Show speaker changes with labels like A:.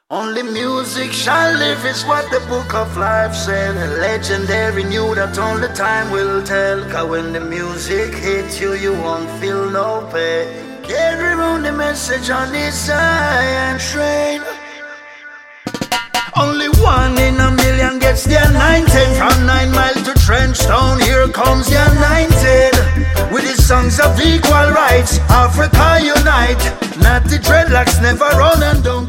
A: Only music shall live is what the book of life said. Legendary knew that only time will tell. Cause when the music hits you, you won't feel no pain. Carry around the message on this iron train. Only one in a million gets the anointed. From 9 Mile to Trenchtown, here comes the anointed. With his songs of equal rights, Africa unite. Not the dreadlocks never run and don't